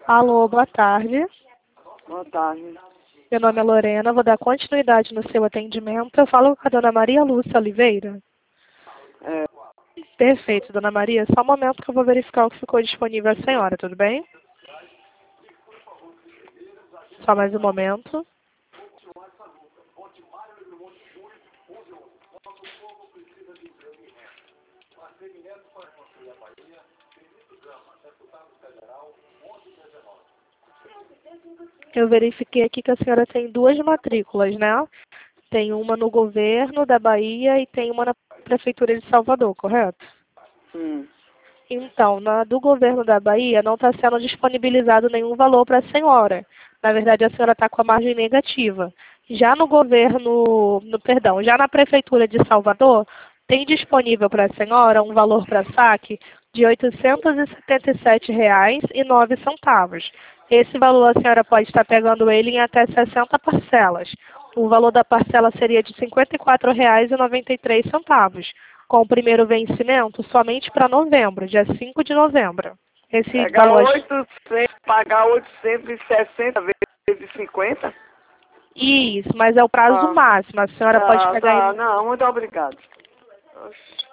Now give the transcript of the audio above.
Alô, boa tarde. Boa tarde. Meu nome é Lorena, vou dar continuidade no seu atendimento. Eu falo com a dona Maria Lúcia Oliveira. É, Perfeito, dona Maria. Só um momento que eu vou verificar o que ficou disponível à senhora, tudo bem? Só mais um momento. Eu verifiquei aqui que a senhora tem duas matrículas, né? Tem uma no governo da Bahia e tem uma na Prefeitura de Salvador, correto? sim. Então, na do governo da Bahia não está sendo disponibilizado nenhum valor para a senhora. Na verdade, a senhora está com a margem negativa. Já no governo, perdão, já na Prefeitura de Salvador, tem disponível para a senhora um valor para saque de R$ 877,09. Esse valor a senhora pode estar pegando ele em até 60 parcelas. O valor da parcela seria de R$ 54,93, com o primeiro vencimento somente para novembro, dia 5 de novembro. Esse Pegar valor... 800, pagar 860 vezes 50? Isso, mas é o prazo máximo. A senhora pode pegar Tá, em... não, muito obrigado. Oxi.